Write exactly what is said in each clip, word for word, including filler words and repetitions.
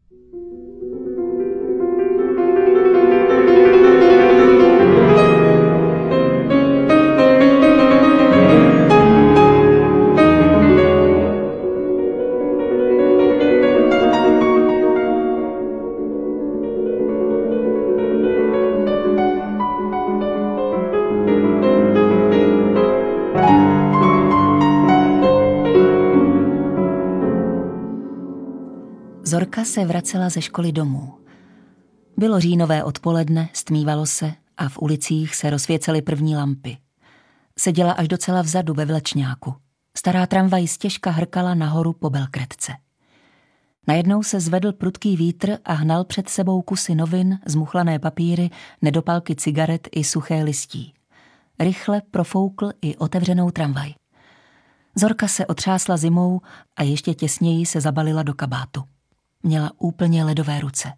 Zorka se vracela ze školy domů. Bylo říjnové odpoledne, stmívalo se a v ulicích se rozsvěcely první lampy. Seděla až docela vzadu ve vlečňáku. Stará tramvaj stěžka hrkala nahoru po Belkretce. Najednou se zvedl prudký vítr a hnal před sebou kusy novin, zmuchlané papíry, nedopalky cigaret i suché listí. Rychle profoukl i otevřenou tramvaj. Zorka se otřásla zimou a ještě těsněji se zabalila do kabátu. Měla úplně ledové ruce.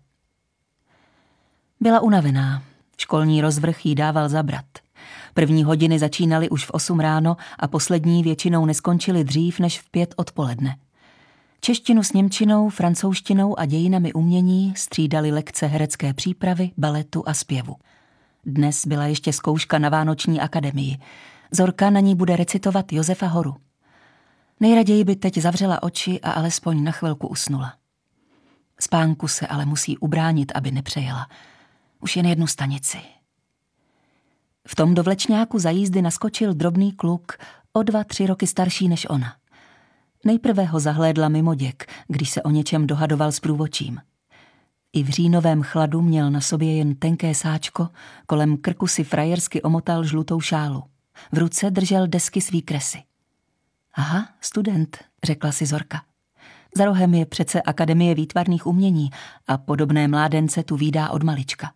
Byla unavená. Školní rozvrh jí dával zabrat. První hodiny začínaly už v osm ráno a poslední většinou neskončily dřív než v pět odpoledne. Češtinu s němčinou, francouzštinou a dějinami umění střídaly lekce herecké přípravy, baletu a zpěvu. Dnes byla ještě zkouška na Vánoční akademii. Zorka na ní bude recitovat Josefa Horu. Nejraději by teď zavřela oči a alespoň na chvilku usnula. Spánku se ale musí ubránit, aby nepřejela. Už jen jednu stanici. V tom do vlečňáku za jízdy naskočil drobný kluk, o dva, tři roky starší než ona. Nejprve ho zahlédla mimoděk, když se o něčem dohadoval s průvodčím. I v říjnovém chladu měl na sobě jen tenké sáčko, kolem krku si frajersky omotal žlutou šálu. V ruce držel desky svý kresy. Aha, student, řekla si Zorka. Za rohem je přece Akademie výtvarných umění a podobné mládence tu vídá od malička.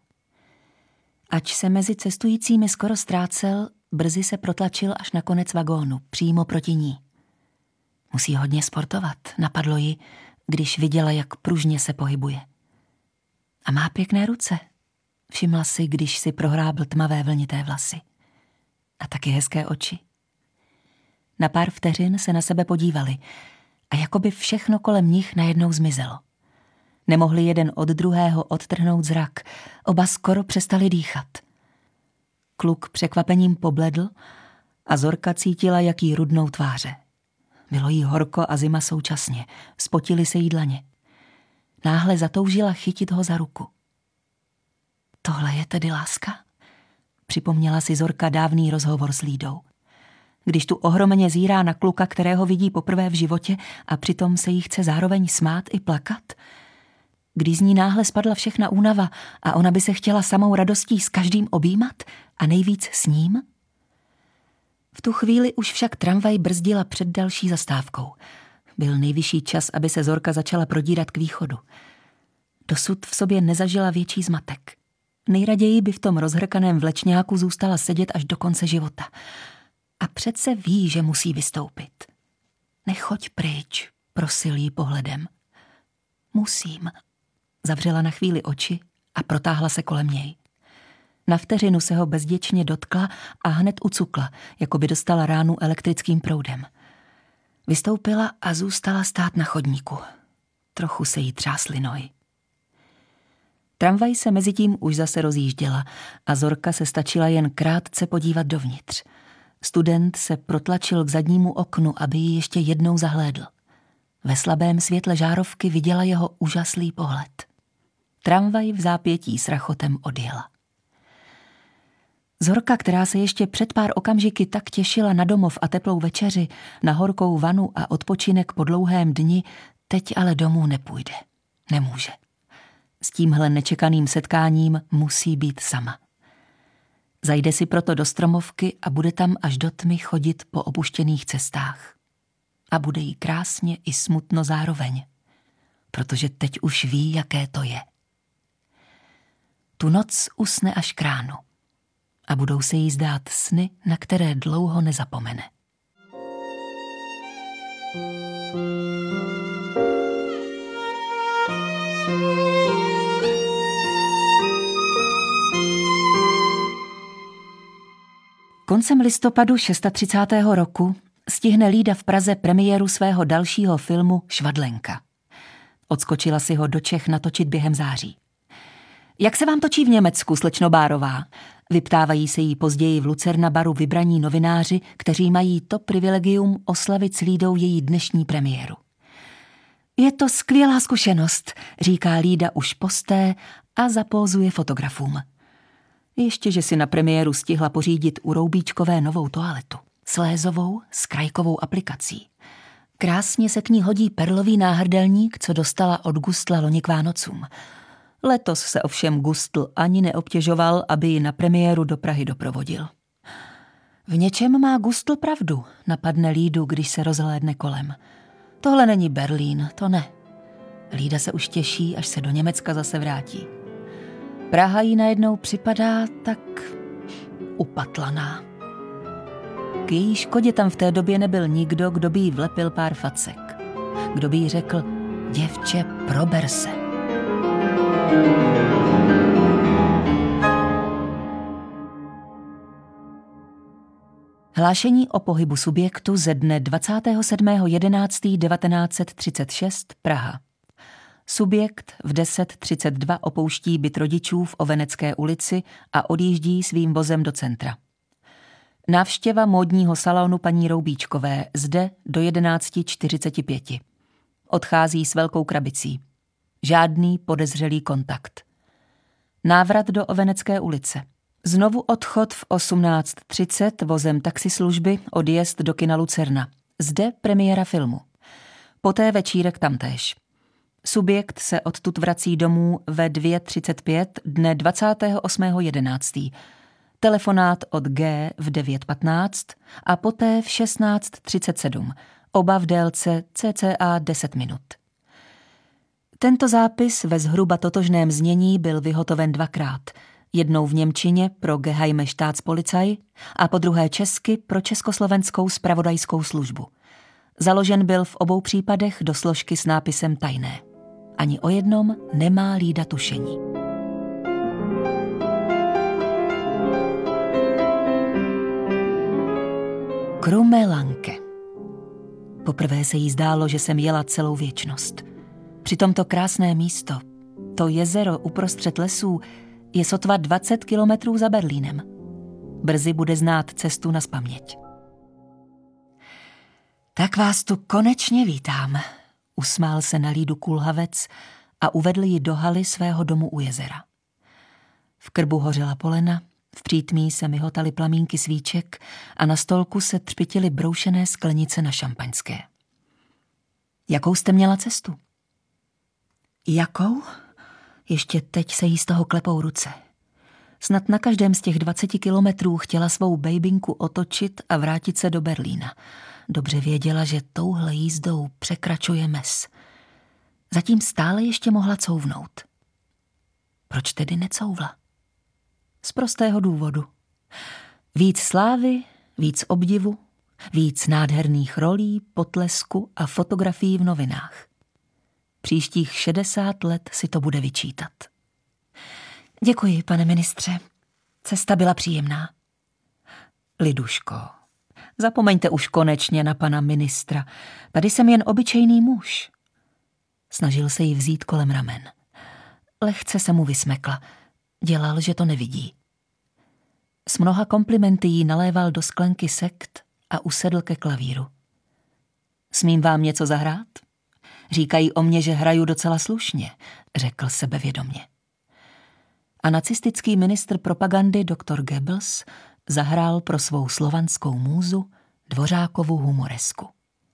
Ač se mezi cestujícími skoro ztrácel, brzy se protlačil až na konec vagónu, přímo proti ní. Musí hodně sportovat, napadlo ji, když viděla, jak pružně se pohybuje. A má pěkné ruce, všimla si, když si prohrábl tmavé vlnité vlasy. A taky hezké oči. Na pár vteřin se na sebe podívali a jakoby všechno kolem nich najednou zmizelo. Nemohli jeden od druhého odtrhnout zrak, oba skoro přestali dýchat. Kluk překvapením pobledl a Zorka cítila, jak jí rudnou tváře. Bylo jí horko a zima současně, spotily se jí dlaně. Náhle zatoužila chytit ho za ruku. Tohle je tedy láska? Připomněla si Zorka dávný rozhovor s Lídou. Když tu ohromeně zírá na kluka, kterého vidí poprvé v životě a přitom se jí chce zároveň smát i plakat? Když z ní náhle spadla všechna únava a ona by se chtěla samou radostí s každým objímat a nejvíc s ním? V tu chvíli už však tramvaj brzdila před další zastávkou. Byl nejvyšší čas, aby se Zorka začala prodírat k východu. Dosud v sobě nezažila větší zmatek. Nejraději by v tom rozhrkaném vlečňáku zůstala sedět až do konce života. A přece ví, že musí vystoupit. Nechoď pryč, prosil jí pohledem. Musím. Zavřela na chvíli oči a protáhla se kolem něj. Na vteřinu se ho bezděčně dotkla a hned ucukla, jako by dostala ránu elektrickým proudem. Vystoupila a zůstala stát na chodníku. Trochu se jí třásly nohy. Tramvaj se mezitím už zase rozjížděla a Zorka se stačila jen krátce podívat dovnitř. Student se protlačil k zadnímu oknu, aby ji ještě jednou zahlédl. Ve slabém světle žárovky viděla jeho úžaslý pohled. Tramvaj v zápětí s rachotem odjela. Zorka, která se ještě před pár okamžiky tak těšila na domov a teplou večeři, na horkou vanu a odpočinek po dlouhém dni, teď ale domů nepůjde. Nemůže. S tímhle nečekaným setkáním musí být sama. Zajde si proto do stromovky a bude tam až do tmy chodit po opuštěných cestách. A bude jí krásně i smutno zároveň, protože teď už ví, jaké to je. Tu noc usne až k ránu a budou se jí zdát sny, na které dlouho nezapomene. Koncem listopadu třicátého šestého roku stihne Lída v Praze premiéru svého dalšího filmu Švadlenka. Odskočila si ho do Čech natočit během září. Jak se vám točí v Německu, slečno Bárová? Vyptávají se jí později v Lucerna baru vybraní novináři, kteří mají to privilegium oslavit s Lídou její dnešní premiéru. Je to skvělá zkušenost, říká Lída už posté a zapózuje fotografům. Ještě, že si na premiéru stihla pořídit u Roubíčkové novou toaletu. Slézovou s krajkovou aplikací. Krásně se k ní hodí perlový náhrdelník, co dostala od Gustla loni k Vánocům. Letos se ovšem Gustl ani neobtěžoval, aby ji na premiéru do Prahy doprovodil. V něčem má Gustl pravdu, napadne Lídu, když se rozhlédne kolem. Tohle není Berlín, to ne. Lída se už těší, až se do Německa zase vrátí. Praha jí najednou připadá tak upatlaná. K její škodě tam v té době nebyl nikdo, kdo by jí vlepil pár facek. Kdo by jí řekl, děvče, prober se. Hlášení o pohybu subjektu ze dne dvacátého sedmého jedenáctého devatenáct set třicet šest Praha. Subjekt v deset třicet dva opouští byt rodičů v Ovenecké ulici a odjíždí svým vozem do centra. Návštěva módního salonu paní Roubíčkové zde do jedenáct čtyřicet pět. Odchází s velkou krabicí. Žádný podezřelý kontakt. Návrat do Ovenecké ulice. Znovu odchod v osmnáct třicet vozem taxislužby, odjezd do kina Lucerna. Zde premiéra filmu. Poté večírek tamtéž. Subjekt se odtud vrací domů ve dvě třicet pět dne dvacátého osmého jedenáctého Telefonát od G v devět patnáct a poté v šestnáct třicet sedm, oba v délce cca deset minut. Tento zápis ve zhruba totožném znění byl vyhotoven dvakrát, jednou v němčině pro Geheime Staatspolizei a po druhé česky pro Československou zpravodajskou službu. Založen byl v obou případech do složky s nápisem tajné. Ani o jednom nemá Lída tušení. Krumelanke. Poprvé se jí zdálo, že jsem jela celou věčnost. Přitom to krásné místo, to jezero uprostřed lesů, je sotva dvacet kilometrů za Berlínem. Brzy bude znát cestu nazpaměť. Tak vás tu konečně vítám, usmál se na Lídu kulhavec a uvedl ji do haly svého domu u jezera. V krbu hořela polena, v přítmí se myhotaly plamínky svíček a na stolku se třpitily broušené sklenice na šampaňské. Jakou jste měla cestu? Jakou? Ještě teď se jí z toho klepou ruce. Snad na každém z těch dvaceti kilometrů chtěla svou bejbinku otočit a vrátit se do Berlína. Dobře věděla, že touhle jízdou překračuje mez. Zatím stále ještě mohla couvnout. Proč tedy necouvla? Z prostého důvodu. Víc slávy, víc obdivu, víc nádherných rolí, potlesku a fotografií v novinách. Příštích šedesát let si to bude vyčítat. Děkuji, pane ministře. Cesta byla příjemná. Liduško, zapomeňte už konečně na pana ministra. Tady jsem jen obyčejný muž. Snažil se jí vzít kolem ramen. Lehce se mu vysmekla. Dělal, že to nevidí. S mnoha komplimenty jí naléval do sklenky sekt a usedl ke klavíru. Smím vám něco zahrát? Říkají o mně, že hraju docela slušně, řekl sebevědomě. A nacistický ministr propagandy doktor Goebbels zahrál pro svou slovanskou můzu Dvořákovu humoresku.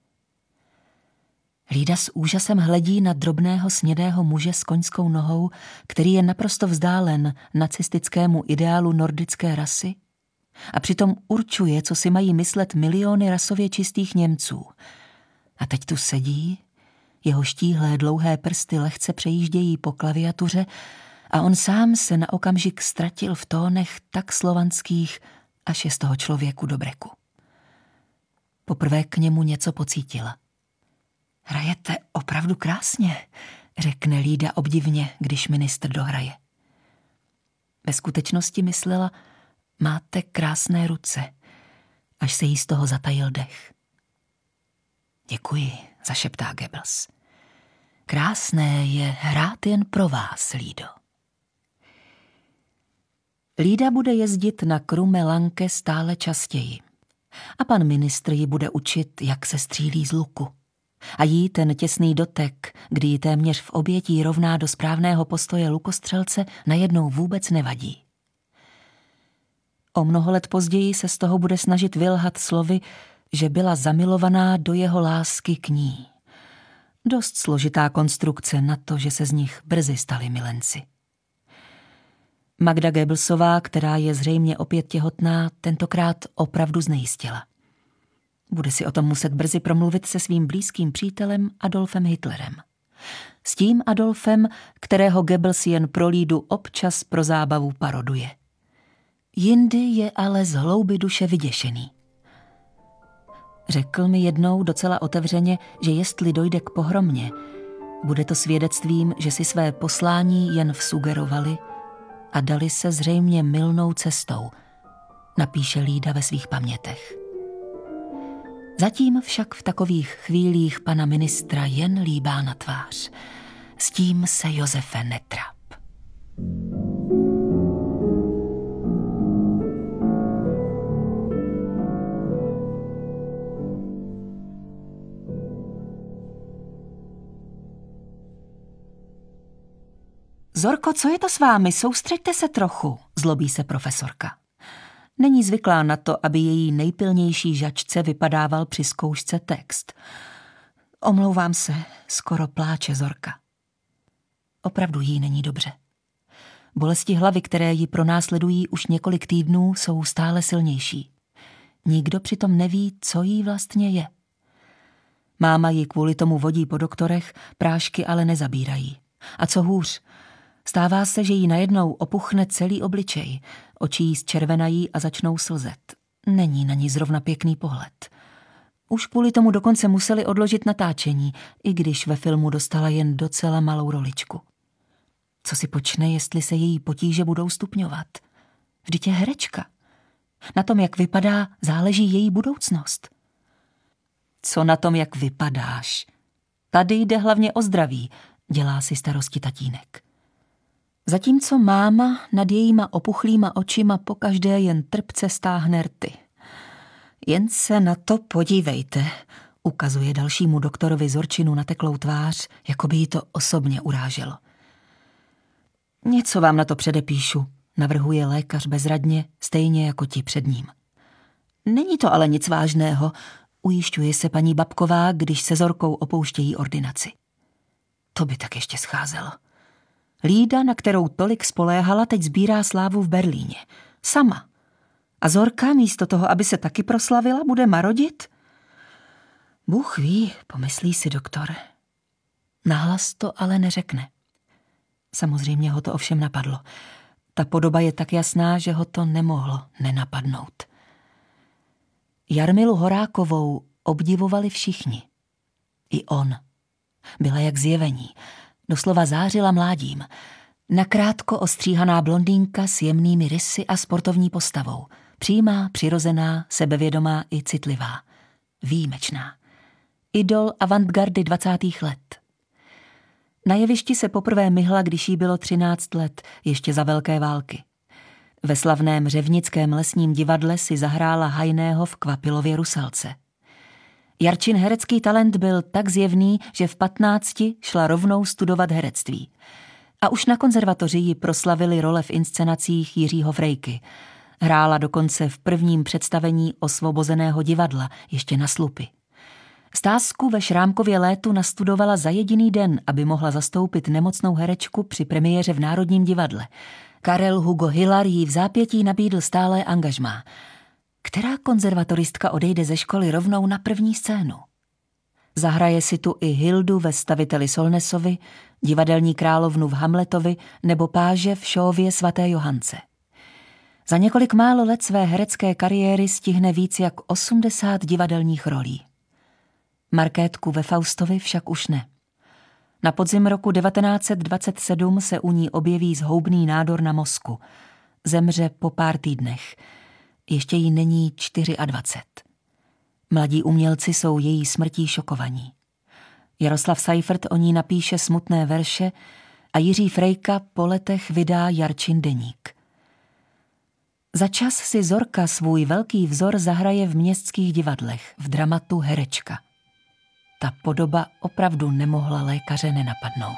Lída s úžasem hledí na drobného snědého muže s koňskou nohou, který je naprosto vzdálen nacistickému ideálu nordické rasy a přitom určuje, co si mají myslet miliony rasově čistých Němců. A teď tu sedí, jeho štíhlé dlouhé prsty lehce přejíždějí po klaviatuře a on sám se na okamžik ztratil v tónech tak slovanských, až je z toho člověku do breku. Poprvé k němu něco pocítila. Hrajete opravdu krásně, řekne Lída obdivně, když ministr dohraje. Ve skutečnosti myslela, máte krásné ruce, až se jí z toho zatajil dech. Děkuji, zašeptá Goebbels. Krásné je hrát jen pro vás, Lído. Lída bude jezdit na Krume Lanke stále častěji. A pan ministr ji bude učit, jak se střílí z luku. A jí ten těsný dotek, kdy ji téměř v obětí rovná do správného postoje lukostřelce, najednou vůbec nevadí. O mnoho let později se z toho bude snažit vylhat slovy, že byla zamilovaná do jeho lásky k ní. Dost složitá konstrukce na to, že se z nich brzy stali milenci. Magda Goebbelsová, která je zřejmě opět těhotná, tentokrát opravdu znejistila. Bude si o tom muset brzy promluvit se svým blízkým přítelem Adolfem Hitlerem. S tím Adolfem, kterého Goebbels jen pro Lídu občas pro zábavu paroduje. Jindy je ale z hloubi duše vyděšený. Řekl mi jednou docela otevřeně, že jestli dojde k pohromě, bude to svědectvím, že si své poslání jen vsugerovali a dali se zřejmě mylnou cestou, napíše Lída ve svých pamětech. Zatím však v takových chvílích pana ministra jen líbá na tvář. S tím se, Josefe, netrap. Zorko, co je to s vámi? Soustřeďte se trochu, zlobí se profesorka. Není zvyklá na to, aby její nejpilnější žačce vypadával při zkoušce text. Omlouvám se, skoro pláče Zorka. Opravdu jí není dobře. Bolesti hlavy, které ji pronásledují už několik týdnů, jsou stále silnější. Nikdo přitom neví, co jí vlastně je. Máma ji kvůli tomu vodí po doktorech, prášky ale nezabírají. A co hůř, stává se, že jí najednou opuchne celý obličej, oči jí zčervenají a začnou slzet. Není na ní zrovna pěkný pohled. Už kvůli tomu dokonce museli odložit natáčení, i když ve filmu dostala jen docela malou roličku. Co si počne, jestli se její potíže budou stupňovat? Vždyť je herečka. Na tom, jak vypadá, záleží její budoucnost. Co na tom, jak vypadáš? Tady jde hlavně o zdraví, dělá si starosti tatínek. Zatímco máma nad jejíma opuchlýma očima pokaždé jen trpce stáhne rty. Jen se na to podívejte, ukazuje dalšímu doktorovi Zorčinu nateklou tvář, jako by jí to osobně uráželo. Něco vám na to předepíšu, navrhuje lékař bezradně, stejně jako ti před ním. Není to ale nic vážného, ujišťuje se paní Babková, když se Zorkou opouštějí ordinaci. To by tak ještě scházelo. Lída, na kterou tolik spoléhala, teď sbírá slávu v Berlíně. Sama. A Zorka místo toho, aby se taky proslavila, bude marodit? Bůh ví, pomyslí si doktor. Nahlas to ale neřekne. Samozřejmě ho to ovšem napadlo. Ta podoba je tak jasná, že ho to nemohlo nenapadnout. Jarmilu Horákovou obdivovali všichni. I on. Byla jak zjevení. Doslova zářila mládím. Nakrátko ostříhaná blondýnka s jemnými rysy a sportovní postavou. Přímá, přirozená, sebevědomá i citlivá. Výjimečná. Idol avantgardy dvacátých let. Na jevišti se poprvé myhla, když jí bylo třináct let, ještě za velké války. Ve slavném řevnickém lesním divadle si zahrála Hajného v Kvapilově Rusalce. Jarčin herecký talent byl tak zjevný, že v patnácti šla rovnou studovat herectví. A už na konzervatoři ji proslavili role v inscenacích Jiřího Frejky. Hrála dokonce v prvním představení Osvobozeného divadla, ještě na slupy. Stásku ve Šrámkově Létu nastudovala za jediný den, aby mohla zastoupit nemocnou herečku při premiéře v Národním divadle. Karel Hugo Hillar jí v zápětí nabídl stálé angažmá. Která konzervatoristka odejde ze školy rovnou na první scénu? Zahraje si tu i Hildu ve Staviteli Solnesovi, divadelní královnu v Hamletovi nebo páže v šóvě Svaté Johance. Za několik málo let své herecké kariéry stihne víc jak osmdesát divadelních rolí. Markétku ve Faustovi však už ne. Na podzim roku devatenáct set dvacet sedm se u ní objeví zhoubný nádor na mozku. Zemře po pár týdnech. Ještě jí není dvacet čtyři. Mladí umělci jsou její smrtí šokovaní. Jaroslav Seifert o ní napíše smutné verše a Jiří Frejka po letech vydá Jarčin deník. Za čas si Zorka svůj velký vzor zahraje v městských divadlech, v dramatu Herečka. Ta podoba opravdu nemohla lékaře nenapadnout.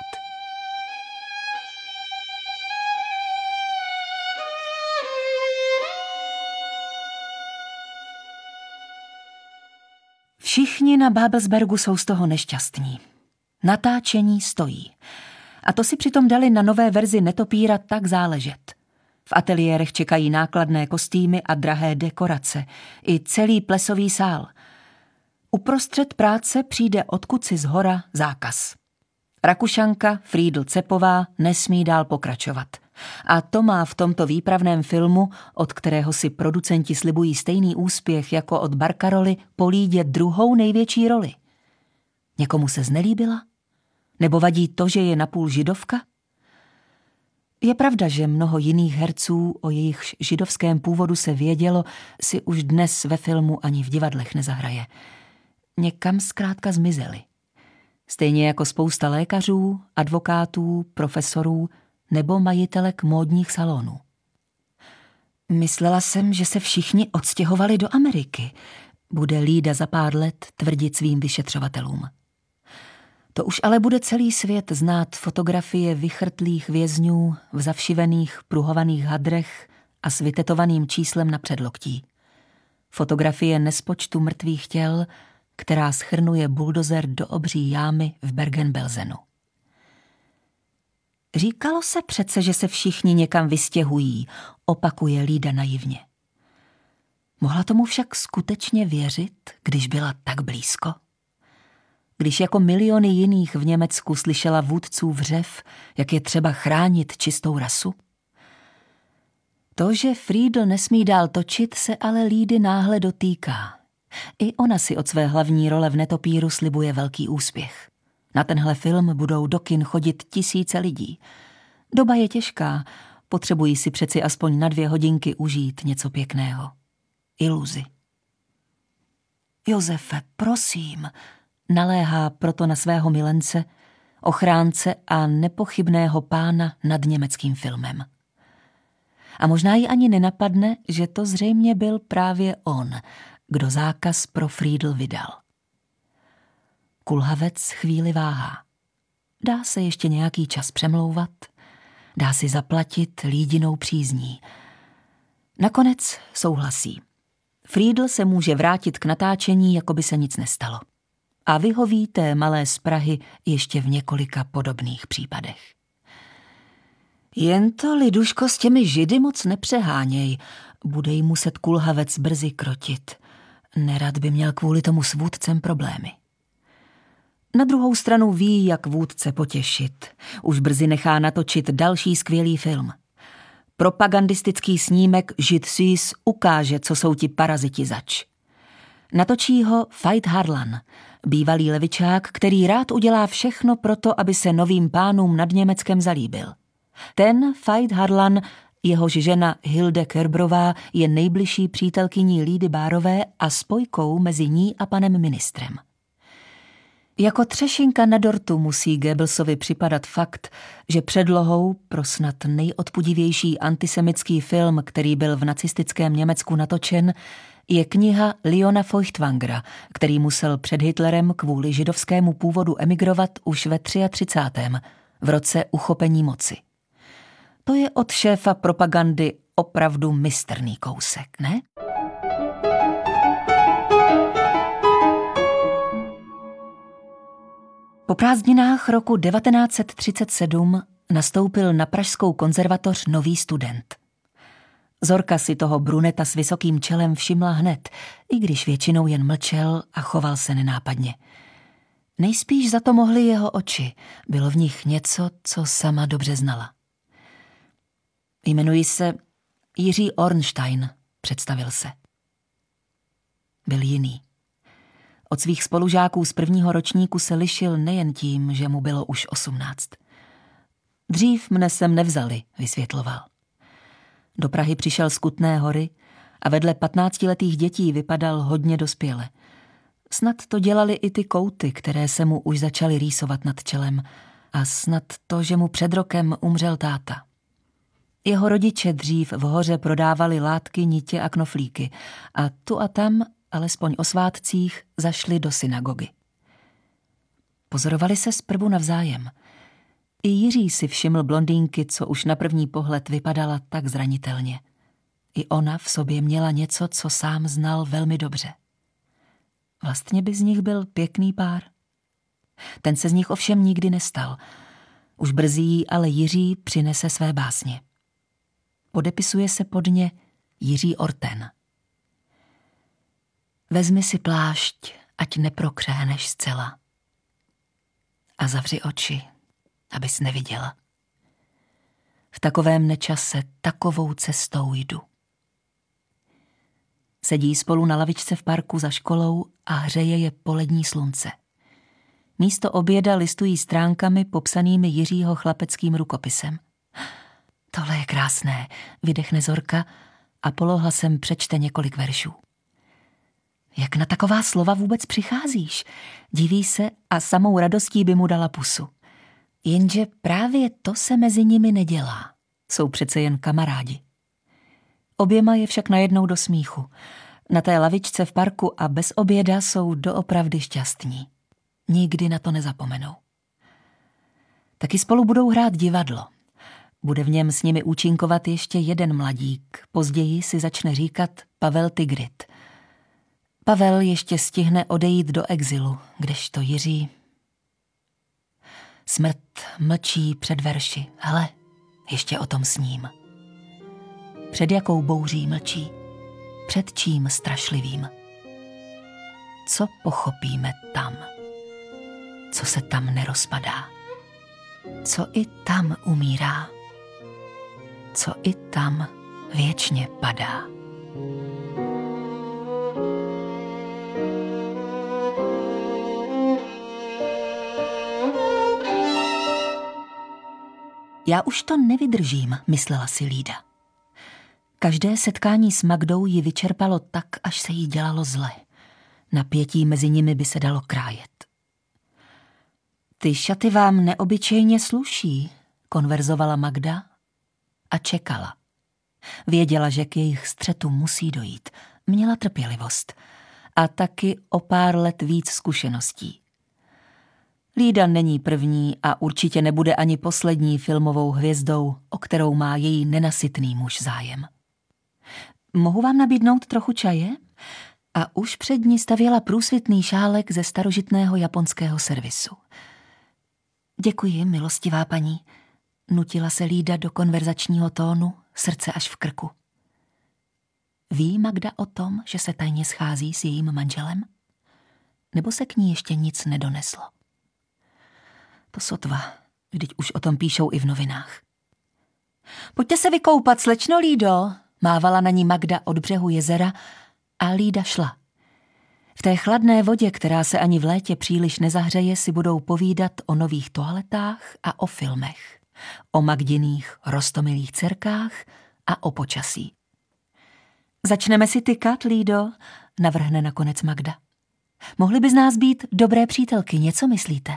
Všichni na Babelsbergu jsou z toho nešťastní. Natáčení stojí. A to si přitom dali na nové verzi Netopíra tak záležet. V ateliérech čekají nákladné kostýmy a drahé dekorace, i celý plesový sál. Uprostřed práce přijde odkud si zhora zákaz. Rakušanka Frýdl Cepová nesmí dál pokračovat. A to má v tomto výpravném filmu, od kterého si producenti slibují stejný úspěch jako od Barcaroly, Polídě druhou největší roli. Někomu se znelíbila? Nebo vadí to, že je napůl židovka? Je pravda, že mnoho jiných herců, o jejichž židovském původu se vědělo, si už dnes ve filmu ani v divadlech nezahraje. Někam zkrátka zmizeli. Stejně jako spousta lékařů, advokátů, profesorů nebo majitelek módních salonů. Myslela jsem, že se všichni odstěhovali do Ameriky, bude Lída za pár let tvrdit svým vyšetřovatelům. To už ale bude celý svět znát fotografie vychrtlých vězňů v zavšivených pruhovaných hadrech a s vytetovaným číslem na předloktí. Fotografie nespočtu mrtvých těl, která schrnuje buldozer do obří jámy v Bergen-Belsenu. Říkalo se přece, že se všichni někam vystěhují, opakuje Lída naivně. Mohla tomu však skutečně věřit, když byla tak blízko? Když jako miliony jiných v Německu slyšela vůdcův řev, jak je třeba chránit čistou rasu? To, že Frýdl nesmí dál točit, se ale Lídy náhle dotýká. I ona si od své hlavní role v Netopíru slibuje velký úspěch. Na tenhle film budou do kin chodit tisíce lidí. Doba je těžká, potřebují si přeci aspoň na dvě hodinky užít něco pěkného. Iluzi. Josefe, prosím, naléhá proto na svého milence, ochránce a nepochybného pána nad německým filmem. A možná ji ani nenapadne, že to zřejmě byl právě on, kdo zákaz pro Frýdl vydal. Kulhavec chvíli váhá. Dá se ještě nějaký čas přemlouvat, dá si zaplatit Lídinou přízní. Nakonec souhlasí. Frýdl se může vrátit k natáčení, jako by se nic nestalo. A vyhoví té malé z Prahy ještě v několika podobných případech. Jen to, Liduško, s těmi židy moc nepřeháněj, bude jí muset Kulhavec brzy krotit. Nerad by měl kvůli tomu s vůdcem problémy. Na druhou stranu ví, jak vůdce potěšit. Už brzy nechá natočit další skvělý film. Propagandistický snímek Žid Süß ukáže, co jsou ti paraziti zač. Natočí ho Veit Harlan, bývalý levičák, který rád udělá všechno proto, aby se novým pánům nad Německem zalíbil. Ten Veit Harlan, jehož žena Hilde Kerbrová, je nejbližší přítelkyní Lídy Bárové a spojkou mezi ní a panem ministrem. Jako třešinka na dortu musí Goebbelsovi připadat fakt, že předlohou pro snad nejodpudivější antisemitský film, který byl v nacistickém Německu natočen, je kniha Leona Feuchtwangera, který musel před Hitlerem kvůli židovskému původu emigrovat už ve třicátém třetím v roce uchopení moci. To je od šéfa propagandy opravdu mistrný kousek, ne? Po prázdninách roku devatenáct set třicet sedm nastoupil na Pražskou konzervatoř nový student. Zorka si toho bruneta s vysokým čelem všimla hned, i když většinou jen mlčel a choval se nenápadně. Nejspíš za to mohly jeho oči, bylo v nich něco, co sama dobře znala. Jmenuji se Jiří Ornstein, představil se. Byl jiný. Od svých spolužáků z prvního ročníku se lišil nejen tím, že mu bylo už osmnáct. Dřív mne sem nevzali, vysvětloval. Do Prahy přišel z Kutné Hory a vedle patnáctiletých dětí vypadal hodně dospěle. Snad to dělali i ty kouty, které se mu už začaly rýsovat nad čelem, a snad to, že mu před rokem umřel táta. Jeho rodiče dřív v hoře prodávali látky, nitě a knoflíky a tu a tam, alespoň o svátcích, zašli do synagogy. Pozorovali se zprvu navzájem. I Jiří si všiml blondýnky, co už na první pohled vypadala tak zranitelně. I ona v sobě měla něco, co sám znal velmi dobře. Vlastně by z nich byl pěkný pár. Ten se z nich ovšem nikdy nestal. Už brzy ale Jiří přinese své básně. Podepisuje se pod ně Jiří Orten. Vezmi si plášť, ať neprokřéneš zcela. A zavři oči, abys neviděla. V takovém nečase takovou cestou jdu. Sedí spolu na lavičce v parku za školou a hřeje je polední slunce. Místo oběda listují stránkami popsanými Jiřího chlapeckým rukopisem. Tohle je krásné, vydechne Zorka a polohlasem přečte několik veršů. Jak na taková slova vůbec přicházíš? Diví se a samou radostí by mu dala pusu. Jenže právě to se mezi nimi nedělá. Jsou přece jen kamarádi. Oběma je však najednou do smíchu. Na té lavičce v parku a bez oběda jsou doopravdy šťastní. Nikdy na to nezapomenou. Taky spolu budou hrát divadlo. Bude v něm s nimi účinkovat ještě jeden mladík. Později si začne říkat Pavel Tigrit. Pavel ještě stihne odejít do exilu, kdežto Jiří... Smrt mlčí před verši. Hele, ještě o tom sním. Před jakou bouří mlčí? Před čím strašlivým? Co pochopíme tam? Co se tam nerozpadá? Co i tam umírá? Co i tam věčně padá? Já už to nevydržím, myslela si Lída. Každé setkání s Magdou ji vyčerpalo tak, až se jí dělalo zle. Napětí mezi nimi by se dalo krájet. Ty šaty vám neobyčejně sluší, konverzovala Magda a čekala. Věděla, že k jejich střetu musí dojít. Měla trpělivost a taky o pár let víc zkušeností. Lída není první a určitě nebude ani poslední filmovou hvězdou, o kterou má její nenasytný muž zájem. Mohu vám nabídnout trochu čaje? A už před ní stavěla průsvitný šálek ze starožitného japonského servisu. Děkuji, milostivá paní, nutila se Lída do konverzačního tónu, srdce až v krku. Ví Magda o tom, že se tajně schází s jejím manželem? Nebo se k ní ještě nic nedoneslo? To sotva, vždyť už o tom píšou i v novinách. Pojďte se vykoupat, slečno Lído, mávala na ní Magda od břehu jezera a Lída šla. V té chladné vodě, která se ani v létě příliš nezahřeje, si budou povídat o nových toaletách a o filmech, o Magdiných roztomilých dcerkách a o počasí. Začneme si tykat, Lído, navrhne nakonec Magda. Mohly by z nás být dobré přítelky, něco myslíte?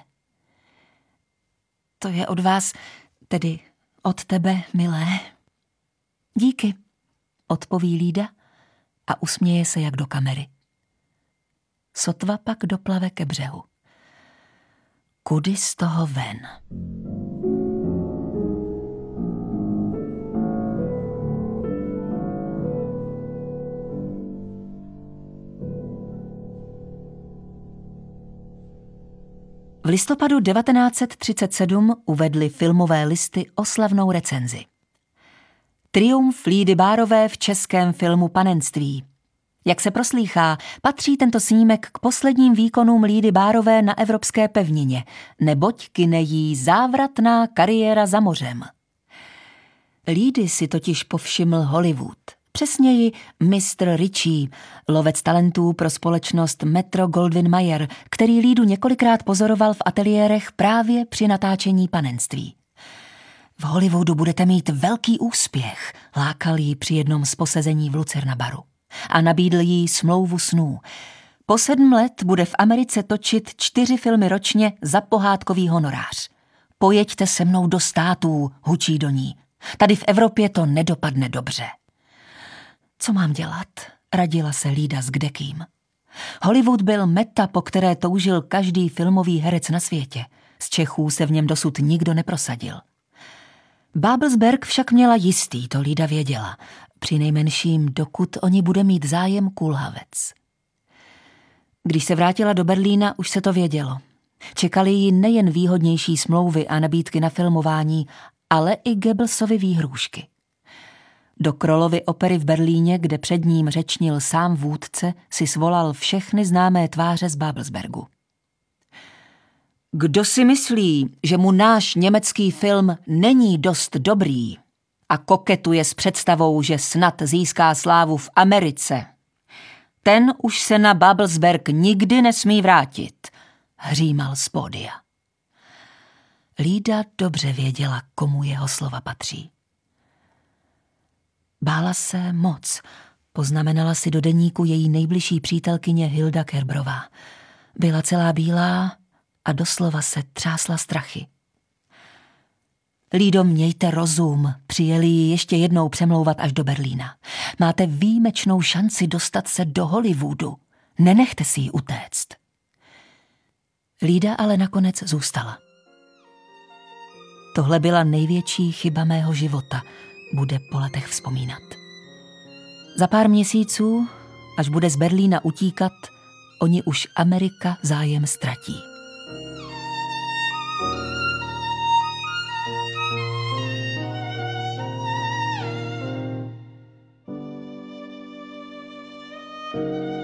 To je od vás, tedy od tebe, milé. Díky, odpoví Lída a usměje se jak do kamery. Sotva pak doplave ke břehu. Kudy z toho ven? V listopadu devatenáct set třicet sedm uvedly filmové listy oslavnou recenzi. Triumf Lídy Bárové v českém filmu Panenství. Jak se proslýchá, patří tento snímek k posledním výkonům Lídy Bárové na evropské pevnině, neboť kyne jí závratná kariéra za mořem. Lídy si totiž povšiml Hollywood, přesněji mistr Ritchie, lovec talentů pro společnost Metro-Goldwyn-Mayer, který Lídu několikrát pozoroval v ateliérech právě při natáčení Panenství. V Hollywoodu budete mít velký úspěch, lákal jí při jednom z posezení v Lucerna baru. A nabídl jí smlouvu snů. Po sedm let bude v Americe točit čtyři filmy ročně za pohádkový honorář. Pojeďte se mnou do států, hučí do ní. Tady v Evropě to nedopadne dobře. Co mám dělat? Radila se Lída s kdekým. Hollywood byl meta, po které toužil každý filmový herec na světě. Z Čechů se v něm dosud nikdo neprosadil. Babelsberg však měla jistý, to Lída věděla. Přinejmenším, dokud o ní bude mít zájem kulhavec. Když se vrátila do Berlína, už se to vědělo. Čekali ji nejen výhodnější smlouvy a nabídky na filmování, ale i Goebbelsovy výhrůžky. Do Krolovy opery v Berlíně, kde před ním řečnil sám vůdce, si svolal všechny známé tváře z Babelsbergu. Kdo si myslí, že mu náš německý film není dost dobrý a koketuje s představou, že snad získá slávu v Americe, ten už se na Babelsberg nikdy nesmí vrátit, hřímal z pódia. Lída dobře věděla, komu jeho slova patří. Bála se moc, poznamenala si do deníku její nejbližší přítelkyně Hilda Kerbrová. Byla celá bílá a doslova se třásla strachy. Lído, mějte rozum, přijeli ji ještě jednou přemlouvat až do Berlína. Máte výjimečnou šanci dostat se do Hollywoodu. Nenechte si ji utéct. Lída ale nakonec zůstala. Tohle byla největší chyba mého života, bude po letech vzpomínat. Za pár měsíců, až bude z Berlína utíkat, oni už Amerika zájem ztratí. Thank you.